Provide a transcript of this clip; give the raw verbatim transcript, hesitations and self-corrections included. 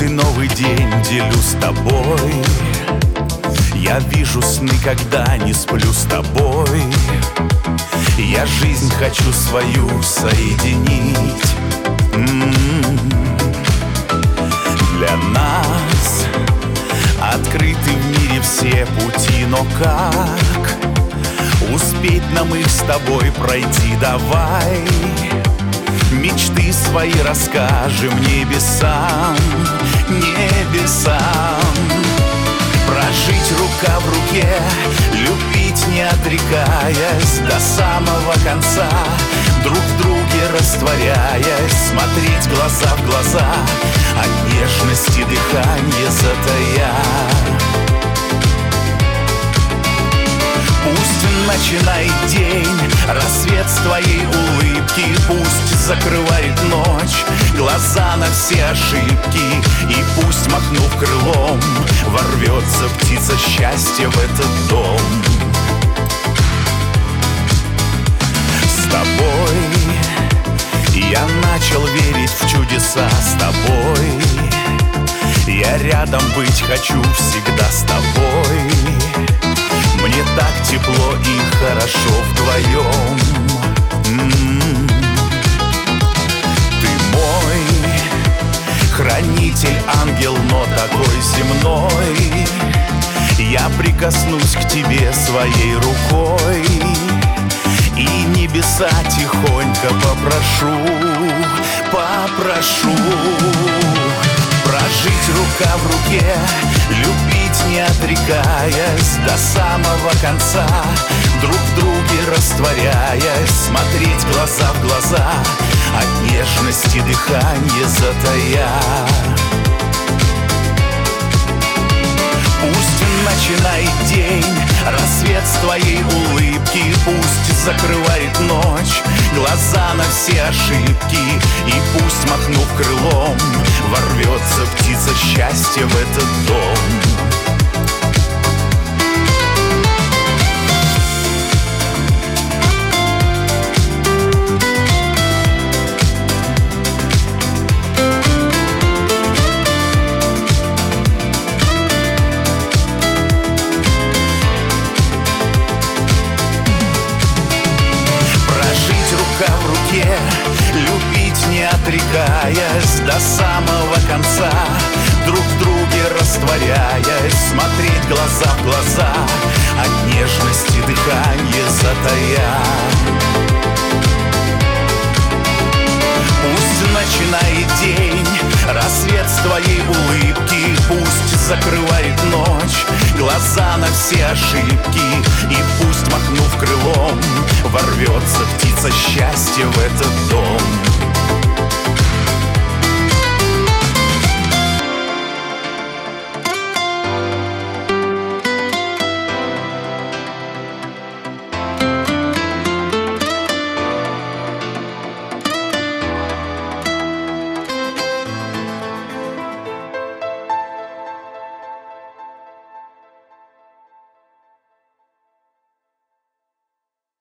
Каждый новый день делю с тобой. Я вижу сны, когда не сплю с тобой. Я жизнь хочу свою соединить. М-м-м. Для нас открыты в мире все пути, но как успеть нам их с тобой пройти? Давай мечты свои расскажем небесам, небесам. Прожить рука в руке, любить не отрекаясь до самого конца, друг в друге растворяясь, смотреть глаза в глаза, от нежности дыхание затая. Пусть начинает день, рассвет с твоей улыбки, пусть закрывает ночь глаза на все ошибки, и пусть, махнув крылом, ворвется птица счастья в этот дом. С тобой я начал верить в чудеса, с тобой я рядом быть хочу всегда с тобой. Мне так тепло и хорошо вдвоем. М-м-м. Ты мой хранитель, ангел, но такой земной. Я прикоснусь к тебе своей рукой и небеса тихонько попрошу, попрошу. Прожить рука в руке, любить не отрекаясь до самого конца, друг в друге растворяясь, смотреть глаза в глаза, от нежности дыхание затая. Пусть начинает день, рассвет с твоей улыбки, пусть закрывает ночь глаза на все ошибки, и пусть, махнув крылом, ворвется птица счастья в этот дом. В руке, любить не отрекаясь до самого конца, друг в друге растворяясь, смотреть глаза в глаза, от нежности дыхание затая. Пусть начинает день, рассвет с твоей улыбки, пусть закрывает ночь глаза на все ошибки, и пусть, махнув крылом, ворвется птица счастья в этот дом.